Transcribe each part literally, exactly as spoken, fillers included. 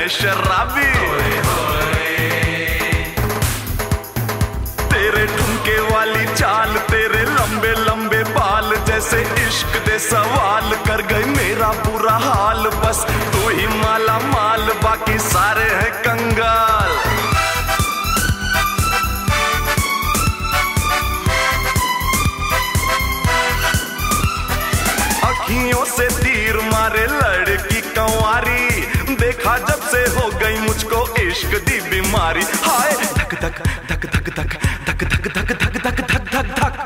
है शराबी। तेरे ठुमके वाली चाल, तेरे लंबे लंबे बाल, जैसे इश्क दे सवाल कर गई मेरा बुरा हाल। बस तू ही माला माल, बाकी सारे हैं कंगाल। अखियों से तीर मारे लड़की कंवारी, देखा जब से हो गई मुझको इश्क दी बीमारी। हाय धक धक धक धक धक धक धक धक धक धक धक धक धक धक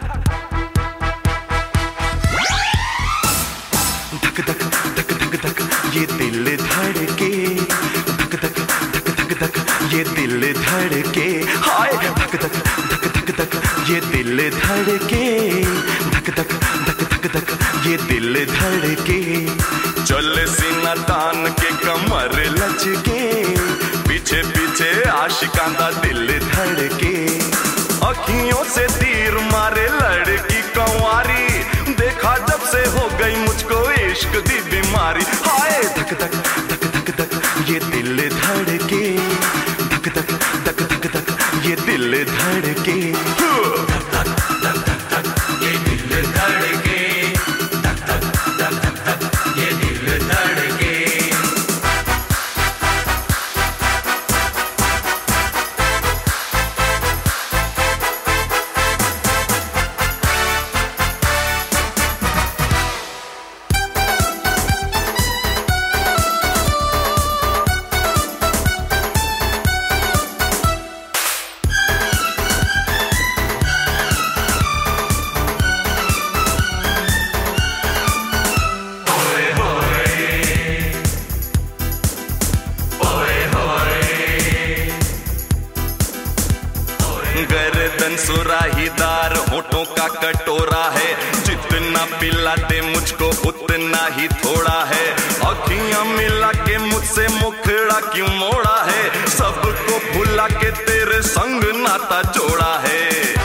धक धक धक धक ये दिल धड़के, धक धक धक धक धक ये दिल धड़के। हाय धक धक धक धक धक ये दिल धड़के, धक धक धक धक धक ये दिल धड़के। चल सीना तान के कमर लचके, पीछे पीछे आशिकां दा दिल धड़के। अखियों से तीर मारे लड़की कंवारी, देखा जब से हो गई मुझको इश्क दी बीमारी। हाय धक धक धक धक धक ये दिल धड़के, धक धक धक धक धक ये दिल धड़के। धक धक धक धक धक ये दिल धड़के, धक धक धक धक धक ये दिल धड़के। गर्दन सुराहीदार होठों का कटोरा है, जितना पिलाते मुझको उतना ही थोड़ा है। अखियां मिला के मुझसे मुखड़ा क्यों मोड़ा है, सबको भुला के तेरे संग नाता जोड़ा है।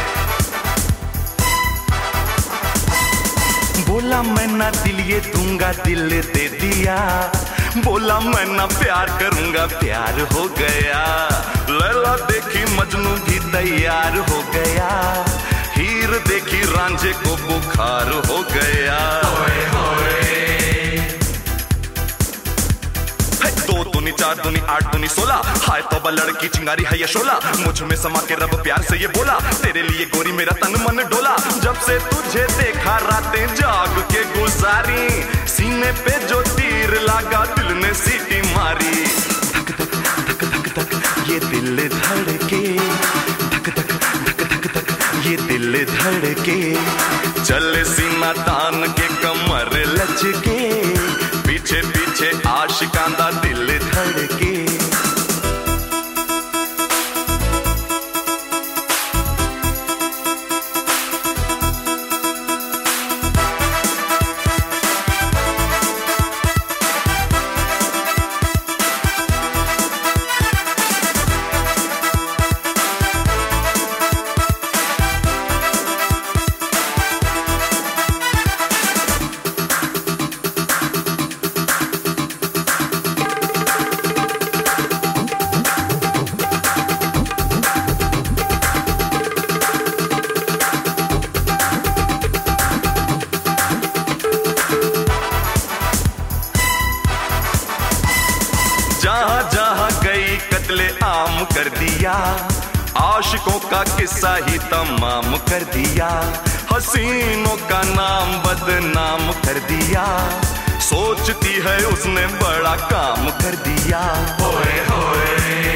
बोला मैं ना दिल ये दूंगा, दिल दे दिया। बोला मैं ना प्यार करूंगा, प्यार हो गया। लैला देखी मजनू भी तैयार हो गया, हीर देखी रांझे को बुखार हो गया। होए होए। दो दूनी चार दूनी आठ दूनी सोलह, हाय तौबा लड़की चिंगारी है ये शोला। मुझ में समा के रब प्यार से ये बोला, तेरे लिए गोरी मेरा तन मन डोला। जब से तुझे देखा रातें जाग के गुजारी, सीने पे जो तीर लगा दिल ने सीटी मारी। धक धक धक धक धक ये दिल धड़के, धक धक धक धक धक ये दिल धड़के। चल सीना तान के कमर लचके, पीछे पीछे आशिकां दा दिल धड़के। जहां जहां गई कत्ले आम कर दिया, आशिकों का किस्सा ही तमाम कर दिया। हसीनों का नाम बदनाम कर दिया, सोचती है उसने बड़ा काम कर दिया। होए होए।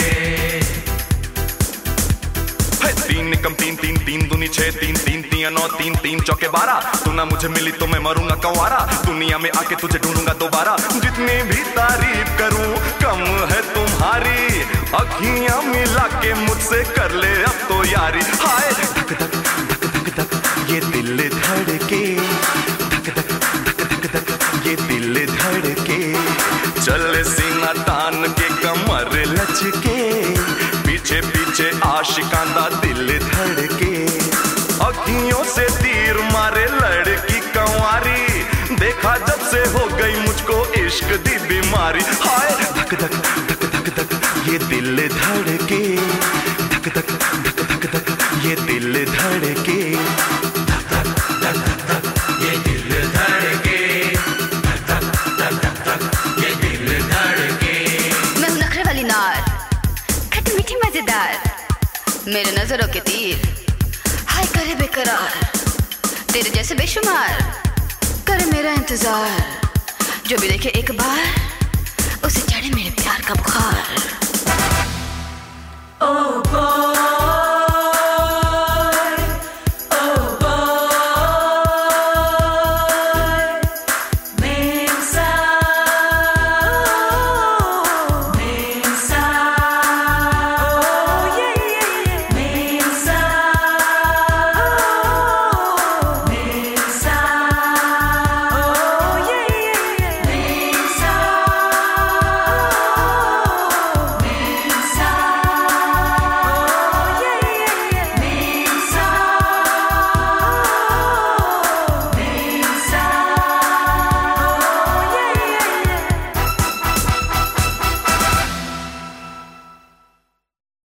तीन कम तीन तीन तीन दूनी छह, तीन तीन तीन नौ, तीन तीन चौके बारह। तू ना मुझे मिली तो मैं मरूंगा कंवारा, दुनिया में आके तुझे ढूंढूंगा दोबारा। जितनी भी तारीफ करूं कम है तुम्हारी, अखियां मिला के मुझसे कर ले अब तो यारी। हाय धक धक धक धक धक ये दिल धड़के, धक धक धक धक धक ये दिल धड़के। चल सीना तान के कमर लचके, पीछे पीछे आशिकां दा दिल धड़के। अखियों से तीर मारे लड़की कंवारी, देखा जब से हो गई मुझको इश्क दी बीमारी। हाय धक धक धक धक ये दिल धड़के, धक धक धक धक धक ये दिल धड़के, धक धक धक धक ये दिल धड़के, धक धक धक धक ये दिल धड़के। मैं हूँ नखरे वाली नार, खट्टी मीठी मजेदार, मेरे नजरों के तीर हाय करे बेकरार, तेरे जैसे बेशुमार करे मेरा इंतजार, जो भी देखे एक बार उसे चढ़े मेरे प्यार का